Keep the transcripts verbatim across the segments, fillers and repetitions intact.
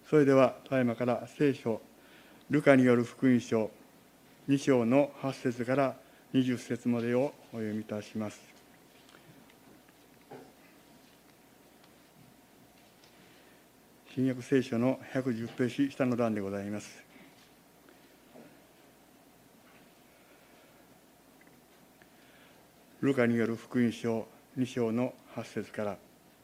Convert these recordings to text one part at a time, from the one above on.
それでは、ただいまから聖書、ルカによる福音書、に章のはち節からにじゅっ節までをお読みいたします。新約聖書のひゃくじゅうページ下の段でございます。ルカによる福音書に章のはち節から。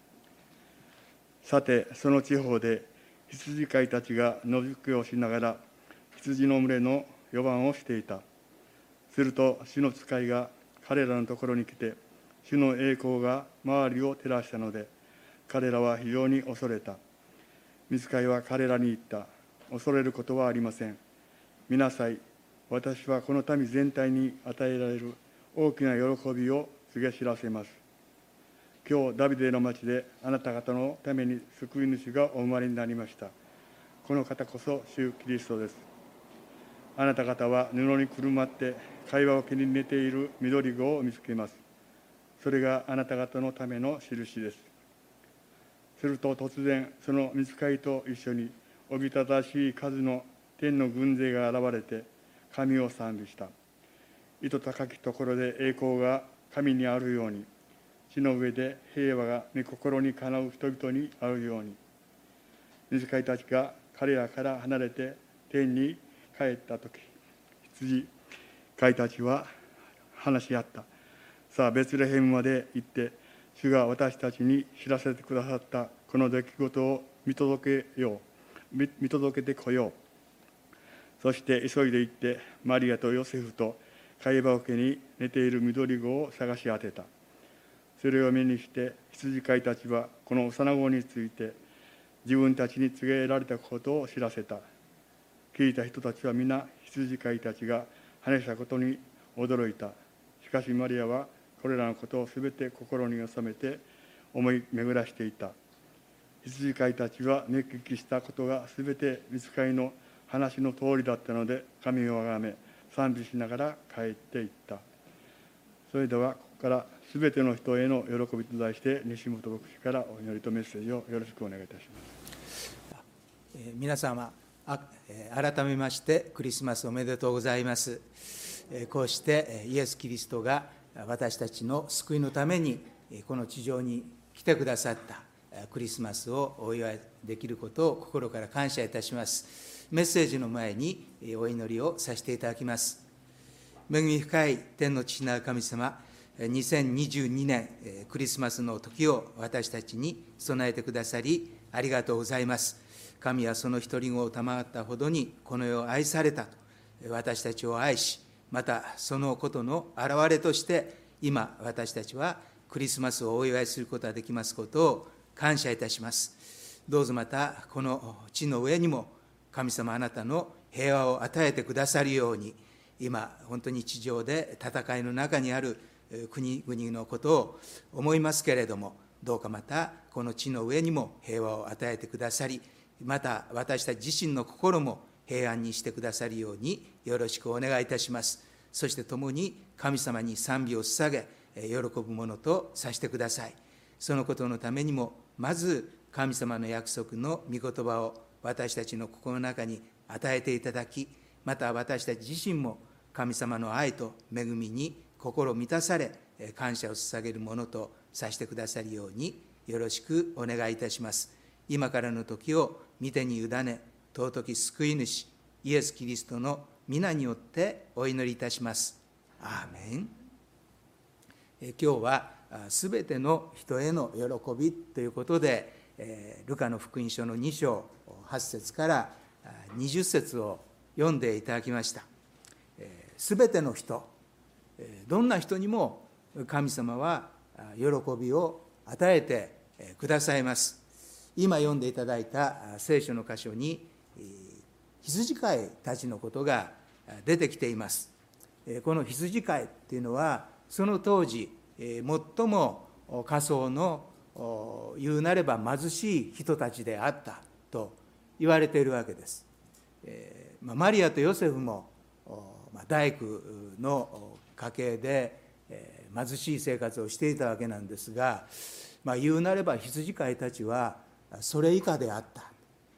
さて、その地方で羊飼いたちが野宿をしながら羊の群れの予番をしていた。すると主の使いが彼らのところに来て、主の栄光が周りを照らしたので、彼らは非常に恐れた。御使いは彼らに言った。恐れることはありません。見なさい。私はこの民全体に与えられる大きな喜びを告げ知らせます。今日、ダビデの町であなた方のために救い主がお生まれになりました。この方こそ主キリストです。あなた方は布にくるまって会話桶に寝ている緑子を見つけます。それがあなた方のための印です。すると突然、その御使いと一緒におびただしい数の天の軍勢が現れて神を賛美した。意図高きところで栄光が神にあるように、地の上で平和が御心にかなう人々にあるように。御使いたちが彼らから離れて天に帰ったとき、羊飼いたちは話し合った。さあ、ベツレヘムまで行って、主が私たちに知らせてくださったこの出来事を見届けよう、見、見届けてこよう。そして急いで行って、マリアとヨセフと貝羽桶に寝ている緑子を探し当てた。それを目にして、羊飼いたちはこの幼子について、自分たちに告げられたことを知らせた。聞いた人たちは皆、羊飼いたちが話したことに驚いた。しかしマリアは、これらのことをすべて心に収めて思い巡らしていた。羊飼いたちは熱聞したことがすべて御使いの話の通りだったので、神をあがめ、賛美しながら帰っていった。それでは、ここからすべての人への喜びと題して、西本牧師からお祈りとメッセージをよろしくお願いいたします。 えー、皆様、あえー、改めましてクリスマスおめでとうございます。えー、こうしてイエス・キリストが私たちの救いのためにこの地上に来てくださったクリスマスをお祝いできることを心から感謝いたします。メッセージの前にお祈りをさせていただきます。恵み深い天の父なる神様、にせんにじゅうにねんクリスマスの時を私たちに備えてくださりありがとうございます。神はその一人子を賜ったほどにこの世を愛されたと、私たちを愛し、またそのことの表れとして今私たちはクリスマスをお祝いすることができますことを感謝いたします。どうぞまたこの地の上にも神様あなたの平和を与えてくださるように、今本当に地上で戦いの中にある国々のことを思いますけれども、どうかまたこの地の上にも平和を与えてくださり、また私たち自身の心も平安にしてくださるようによろしくお願いいたします。そして共に神様に賛美を捧げ喜ぶものとさせてください。そのことのためにもまず神様の約束の御言葉を私たちの心の中に与えていただき、また私たち自身も神様の愛と恵みに心満たされ感謝を捧げるものとさせてくださるようによろしくお願いいたします。今からの時を御手に委ね、尊き救い主イエス・キリストの皆によってお祈りいたします。アーメン。え今日はすべての人への喜びということで、えルカの福音書のに章はち節からにじゅっ節を読んでいただきました。すべての人、どんな人にも神様は喜びを与えてくださいます。今読んでいただいた聖書の箇所に羊飼いたちのことが出てきています。この羊飼いっていうのはその当時最も下層の言うなれば貧しい人たちであったと言われているわけです。マリアとヨセフも大工の家系で貧しい生活をしていたわけなんですが、まあ、言うなれば羊飼いたちはそれ以下であった。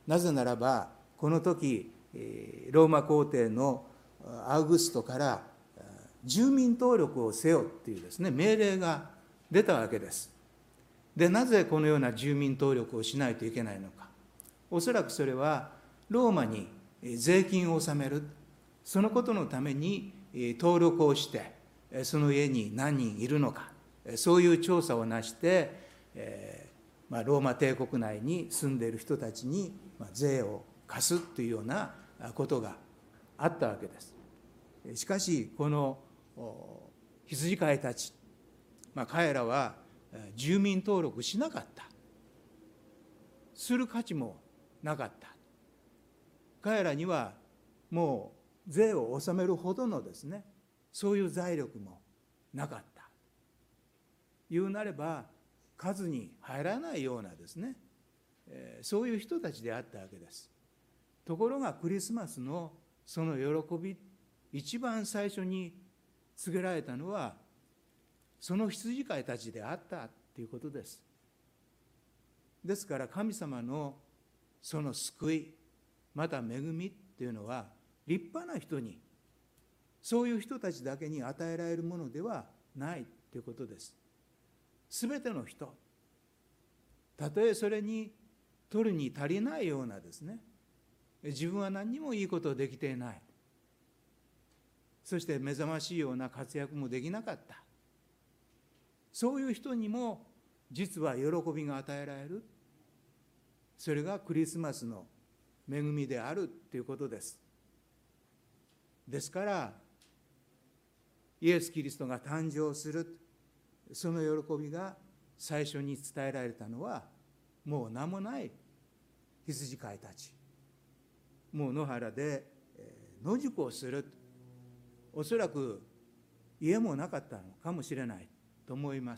なぜならば、この時ローマ皇帝のアウグストから住民登録をせよっていうですね、命令が出たわけです。で、なぜこのような住民登録をしないといけないのか。おそらくそれはローマに税金を納める、そのことのために登録をして、その家に何人いるのか、そういう調査をなして、えーまあ、ローマ帝国内に住んでいる人たちに税を課すというようなことがあったわけです。しかしこの羊飼いたち、まあ、彼らは住民登録しなかった。する価値もなかった。彼らにはもう税を納めるほどのですね、そういう財力もなかった。言うなれば数に入らないようなですね、そういう人たちであったわけです。ところがクリスマスのその喜び、一番最初に告げられたのはその羊飼いたちであったということです。ですから神様のその救い、また恵みっていうのは立派な人に、そういう人たちだけに与えられるものではないということです。すべての人、たとえそれに取るに足りないようなですね、自分は何にもいいことをできていない、そして目覚ましいような活躍もできなかった、そういう人にも実は喜びが与えられる。それがクリスマスの恵みであるということです。ですからイエス・キリストが誕生する、その喜びが最初に伝えられたのは、もう名もない羊飼いたち、もう野原で野宿をする、おそらく家もなかったのかもしれないと思います。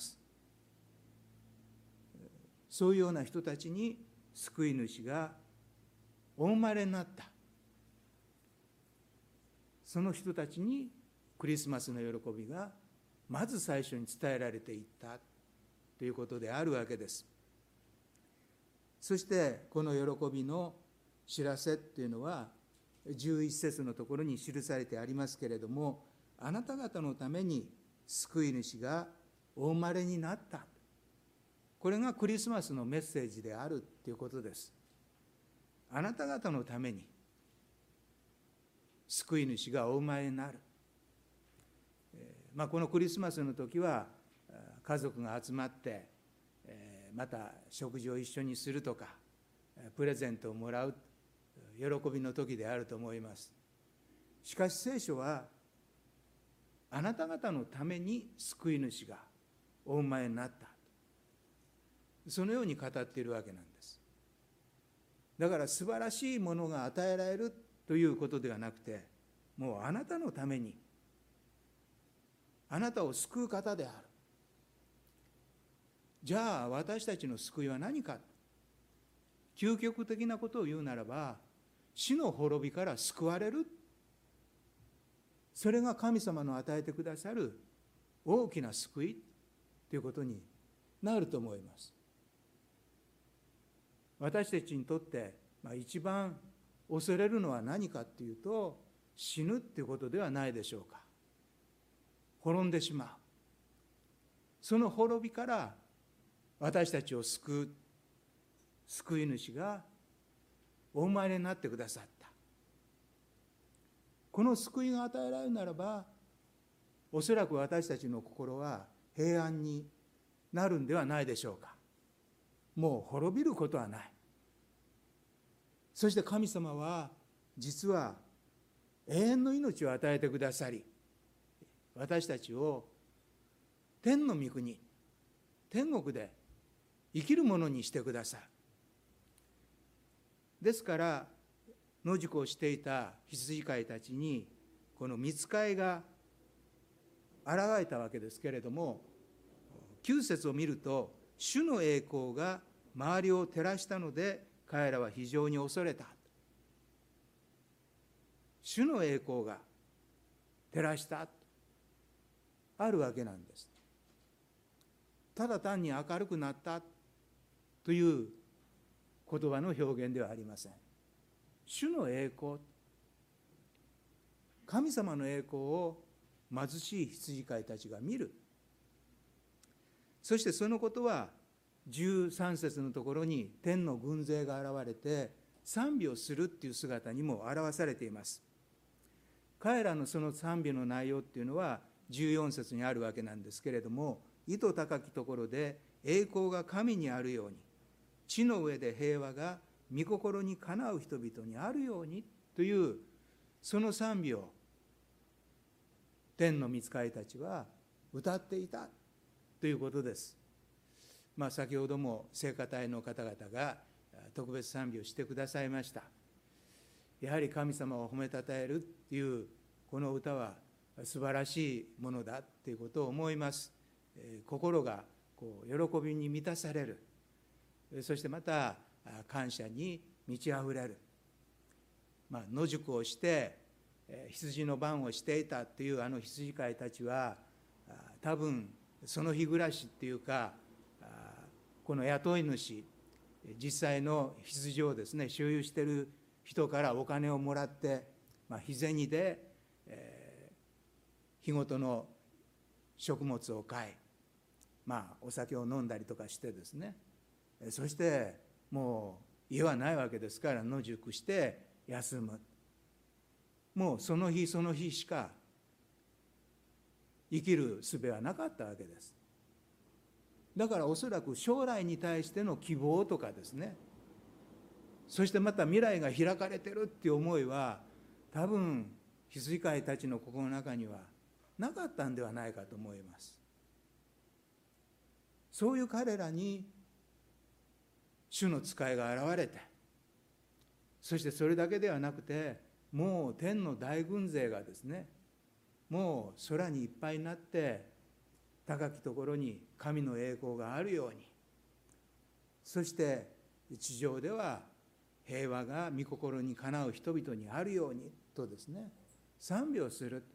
そういうような人たちに救い主がお生まれになった。その人たちにクリスマスの喜びがまず最初に伝えられていったということであるわけです。そしてこの喜びの知らせっていうのはじゅういち節のところに記されてありますけれども、あなた方のために救い主がお生まれになった、これがクリスマスのメッセージであるということです。あなた方のために救い主がお生まれになる、まあ、このクリスマスの時は家族が集まってまた食事を一緒にするとかプレゼントをもらう喜びの時であると思います。しかし聖書はあなた方のために救い主がお生まれになった、そのように語っているわけなんです。だから素晴らしいものが与えられるということではなくて、もうあなたのために、あなたを救う方である。じゃあ私たちの救いは何か。究極的なことを言うならば、死の滅びから救われる。それが神様の与えてくださる大きな救いということになると思います。私たちにとって、まあ、一番恐れるのは何かっていうと、死ぬっていうことではないでしょうか。滅んでしまう。その滅びから私たちを救う救い主がお生まれになってくださった。この救いが与えられるならば、おそらく私たちの心は平安になるんではないでしょうか。もう滅びることはない。そして神様は実は永遠の命を与えてくださり、私たちを天の御国、天国で生きるものにしてくださる。ですから野宿をしていた羊飼いたちにこの御使いが現れたわけですけれども、きゅう節を見ると、主の栄光が周りを照らしたので彼らは非常に恐れた。主の栄光が照らしたあるわけなんです。ただ単に明るくなったという言葉の表現ではありません。主の栄光、神様の栄光を貧しい羊飼いたちが見る。そしてそのことはじゅうさん節のところに天の軍勢が現れて賛美をするっていう姿にも表されています。彼らのその賛美の内容っていうのはじゅうよん節にあるわけなんですけれども、意図高きところで栄光が神にあるように、地の上で平和が御心にかなう人々にあるようにというその賛美を天の御使いたちは歌っていたということです。まあ、先ほども聖歌隊の方々が特別賛美をしてくださいました。やはり神様を褒めたたえるっていうこの歌は素晴らしいものだということを思います。心がこう喜びに満たされる。そしてまた感謝に満ち溢れる。まあ、野宿をして羊の番をしていたというあの羊飼いたちは多分その日暮らしっていうか、この雇い主、実際の羊をですね所有している人からお金をもらって、まあ、日銭で、えー、日ごとの食物を買い、まあ、お酒を飲んだりとかしてですね、そしてもう家はないわけですから野宿して休む。もうその日その日しか生きる術はなかったわけです。だからおそらく将来に対しての希望とかですね、そしてまた未来が開かれてるっていう思いは多分羊飼いたちの心の中にはなかったんではないかと思います。そういう彼らに主の使いが現れて、そしてそれだけではなくて、もう天の大軍勢がですね、もう空にいっぱいになって高きところに神の栄光があるように、そして地上では平和が御心にかなう人々にあるようにとですね、賛美をする。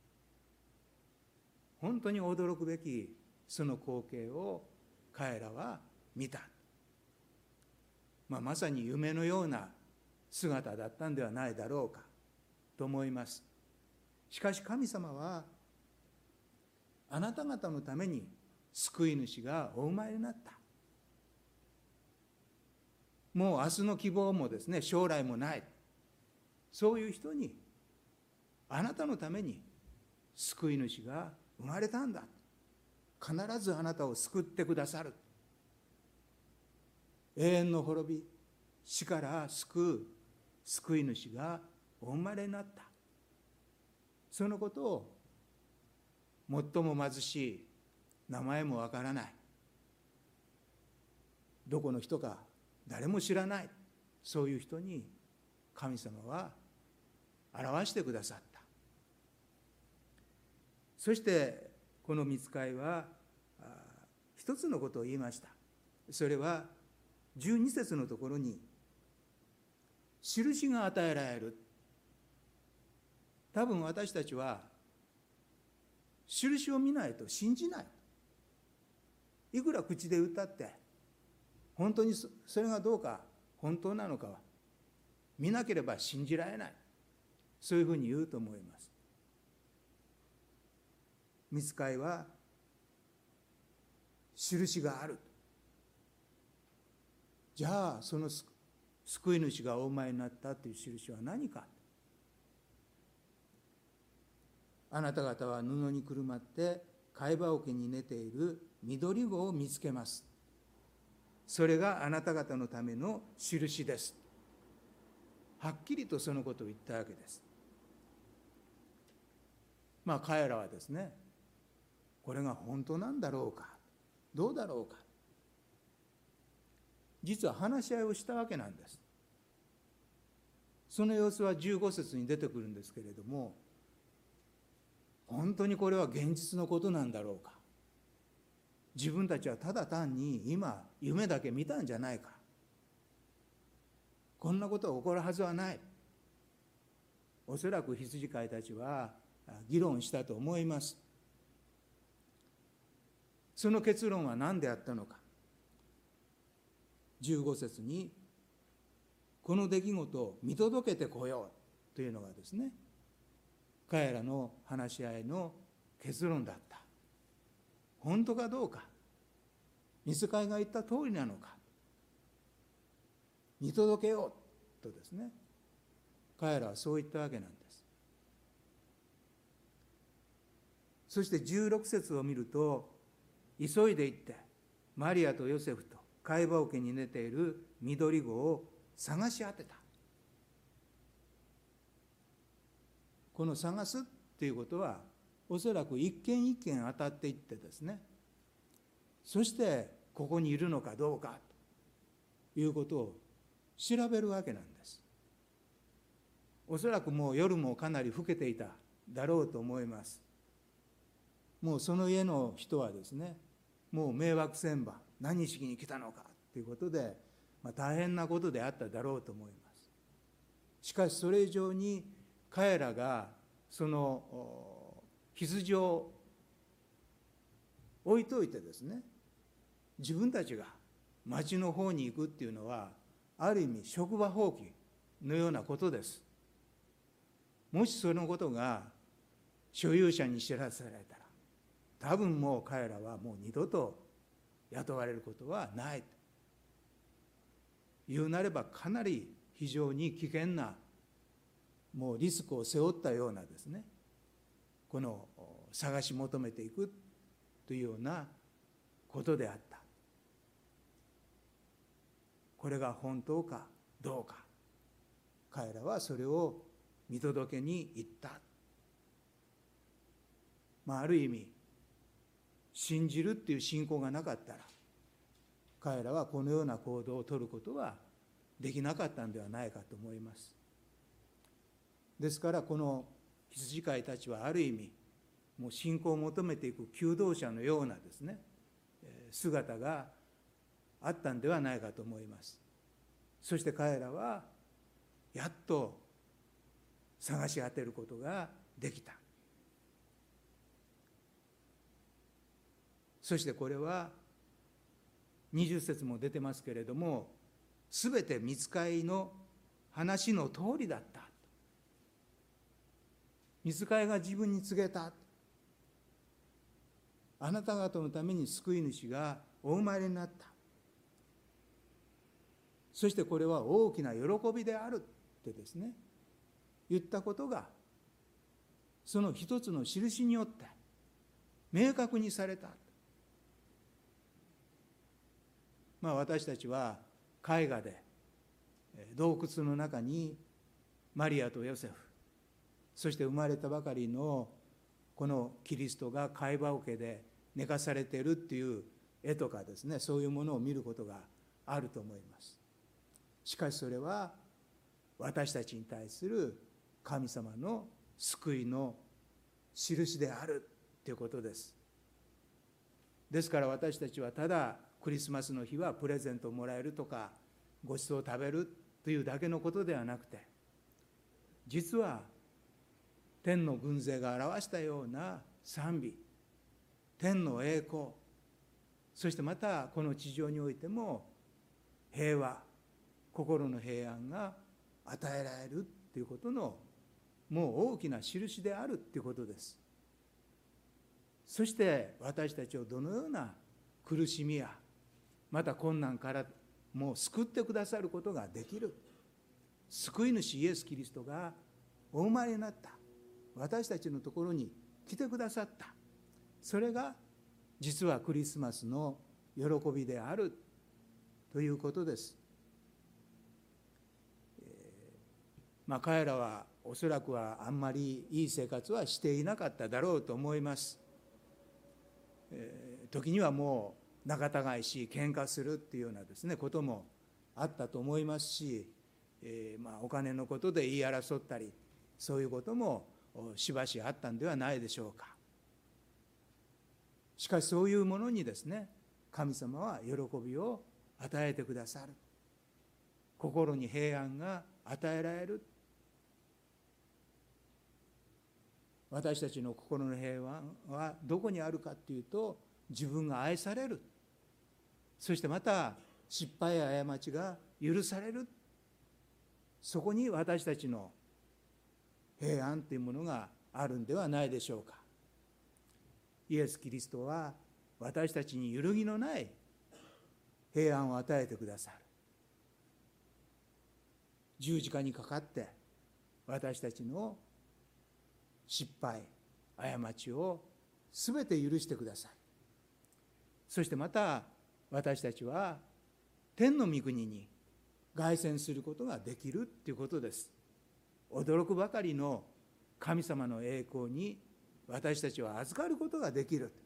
本当に驚くべきその光景を彼らは見た。まあ、まさに夢のような姿だったんではないだろうかと思います。しかし神様はあなた方のために救い主がお生まれになった。もう明日の希望もですね、将来もない、そういう人にあなたのために救い主が生まれたんだ。必ずあなたを救ってくださる。永遠の滅び、死から救う救い主がお生まれになった。そのことを最も貧しい、名前もわからない、どこの人か誰も知らない、そういう人に神様は表してくださった。そしてこの御使いは一つのことを言いました。それはじゅうに節のところに印が与えられる。多分私たちは印を見ないと信じない。いくら口で歌って本当にそれがどうか本当なのかは見なければ信じられない、そういうふうに言うと思います。御使いは印がある。じゃあその救い主がお生まれになったという印は何か。あなた方は布にくるまって貝羽桶に寝ている緑子を見つけます。それがあなた方のための印です。はっきりとそのことを言ったわけです。まあ彼らはですね、これが本当なんだろうか、どうだろうか、実は話し合いをしたわけなんです。その様子はじゅうご節に出てくるんですけれども、本当にこれは現実のことなんだろうか、自分たちはただ単に今夢だけ見たんじゃないか、こんなことが起こるはずはない。おそらく羊飼いたちは議論したと思います。その結論は何であったのか。じゅうご節にこの出来事を見届けてこようというのがですね、彼らの話し合いの結論だった。本当かどうか、御使いが言った通りなのか、見届けようとですね、彼らはそう言ったわけなんです。そしてじゅうろく節を見ると、急いで行ってマリアとヨセフと貝羽桶に寝ている緑子を探し当てた。この探すっていうことは、おそらく一軒一軒当たっていってですね、そしてここにいるのかどうかということを調べるわけなんです。おそらくもう夜もかなり更けていただろうと思います。もうその家の人はですね、もう迷惑千番、何しに来たのかということで、まあ、大変なことであっただろうと思います。しかしそれ以上に彼らがその羊を置いといてですね、自分たちが町の方に行くっていうのは、ある意味職場放棄のようなことです。もしそのことが所有者に知らせられたら、多分もう彼らはもう二度と雇われることはない。言うなればかなり非常に危険な、もうリスクを背負ったようなですね、この探し求めていくというようなことであった。これが本当かどうか、彼らはそれを見届けに行った。まあ、ある意味信じるっていう信仰がなかったら、彼らはこのような行動を取ることはできなかったんではないかと思います。ですからこの羊飼いたちはある意味もう信仰を求めていく求道者のようなですね、姿があったんではないかと思います。そして彼らはやっと探し当てることができた。そしてこれはにじゅう節も出てますけれども、すべて御使いの話の通りだった。御使いが自分に告げた。あなた方のために救い主がお生まれになった。そしてこれは大きな喜びであるってですね、言ったことが、その一つの印によって明確にされた。まあ私たちは絵画で洞窟の中にマリアとヨセフ、そして生まれたばかりのこのキリストが貝羽桶で寝かされているっていう絵とかですね、そういうものを見ることがあると思います。しかしそれは私たちに対する神様の救いの印であるということです。ですから私たちはただクリスマスの日はプレゼントをもらえるとかごちそうを食べるというだけのことではなくて、実は天の軍勢が表したような賛美、天の栄光、そしてまたこの地上においても平和、心の平安が与えられるということのもう大きな印であるということです。そして私たちをどのような苦しみやまた困難からもう救ってくださることができる、救い主イエス・キリストがお生まれになった、私たちのところに来てくださった、それが実はクリスマスの喜びであるということです。えー、まあ彼らはおそらくはあんまりいい生活はしていなかっただろうと思います。えー、時にはもう仲違いし喧嘩するっていうようなですねこともあったと思いますし、えー、まあお金のことで言い争ったり、そういうこともしばしあったんではないでしょうか。しかしそういうものにですね、神様は喜びを与えてくださる。心に平安が与えられる。私たちの心の平安はどこにあるかというと、自分が愛される、そしてまた失敗や過ちが許されるそこに私たちの平安というものがあるんではないでしょうか。イエス・キリストは私たちに揺るぎのない平安を与えてくださる。十字架にかかって私たちの失敗、過ちをすべて許してください。そしてまた私たちは天の御国に凱旋することができるということです。驚くばかりの神様の栄光に私たちは預かることができる。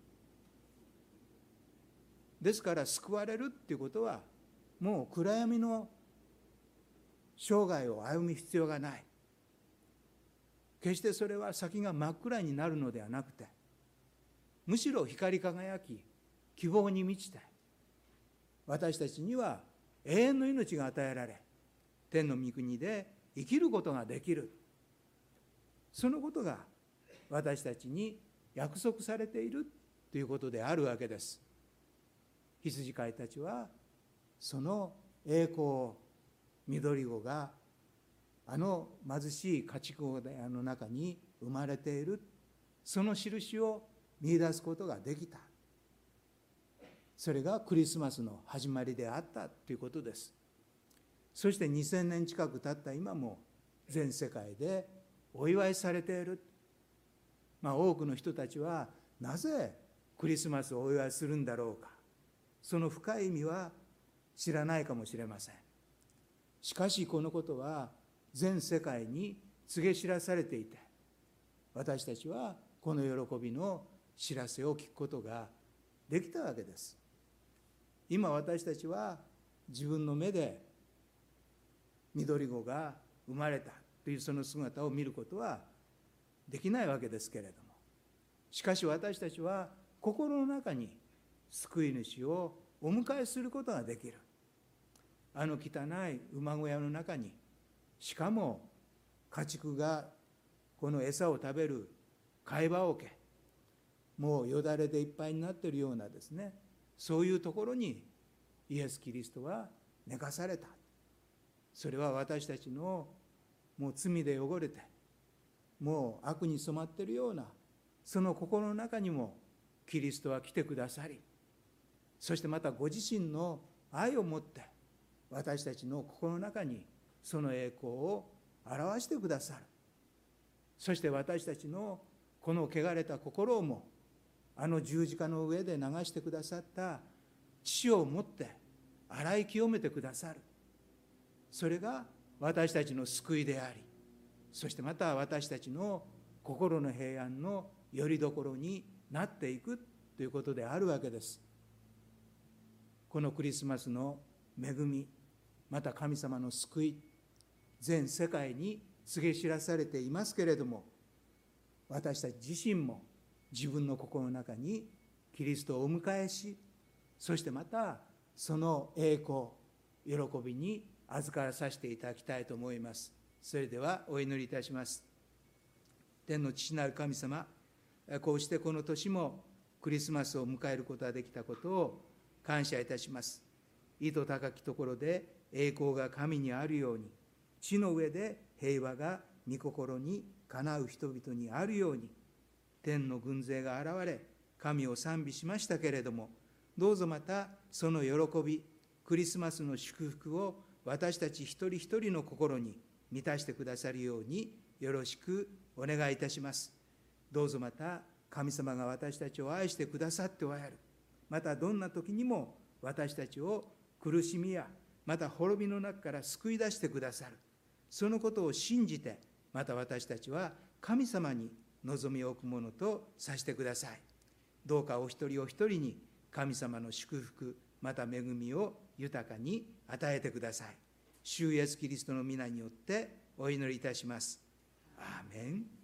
ですから救われるっていうことはもう暗闇の生涯を歩む必要がない。決してそれは先が真っ暗になるのではなくて、むしろ光り輝き希望に満ちて、私たちには永遠の命が与えられ、天の御国で生きることができる。そのことが私たちに約束されているということであるわけです。羊飼いたちはその栄光を緑子があの貧しい家畜小屋の中に生まれている、その印を見出すことができた。それがクリスマスの始まりであったということです。そしてにせんねん近く経った今も全世界でお祝いされている。まあ、多くの人たちはなぜクリスマスをお祝いするんだろうか、その深い意味は知らないかもしれません。しかしこのことは全世界に告げ知らされていて、私たちはこの喜びの知らせを聞くことができたわけです。今私たちは自分の目で緑子が生まれたというその姿を見ることはできないわけですけれども、しかし私たちは心の中に救い主をお迎えすることができる。あの汚い馬小屋の中に、しかも家畜がこの餌を食べる貝羽桶、もうよだれでいっぱいになっているようなですね、そういうところにイエス・キリストは寝かされた。それは私たちのもう罪で汚れてもう悪に染まっているようなその心の中にもキリストは来てくださり、そしてまたご自身の愛を持って私たちの心の中にその栄光を表してくださる。そして私たちのこの汚れた心をもあの十字架の上で流してくださった血をもって洗い清めてくださる。それが私たちの救いであり、そしてまた私たちの心の平安の拠り所になっていくということであるわけです。このクリスマスの恵み、また神様の救い、全世界に告げ知らされていますけれども、私たち自身も自分の心の中にキリストをお迎えし、そしてまたその栄光、喜びに預からさせていただきたいと思います。それではお祈りいたします。天の父なる神様、こうしてこの年もクリスマスを迎えることができたことを感謝いたします。意図高きところで栄光が神にあるように、地の上で平和が御心にかなう人々にあるように、天の軍勢が現れ神を賛美しましたけれども、どうぞまたその喜び、クリスマスの祝福を私たち一人一人の心に満たしてくださるようによろしくお願いいたします。どうぞまた神様が私たちを愛してくださっておられる。またどんな時にも私たちを苦しみやまた滅びの中から救い出してくださる。そのことを信じて、また私たちは神様に望みを置くものとさせてください。どうかお一人お一人に神様の祝福、また恵みを豊かに与えてください。主イエスキリストの皆によってお祈りいたします。アーメン。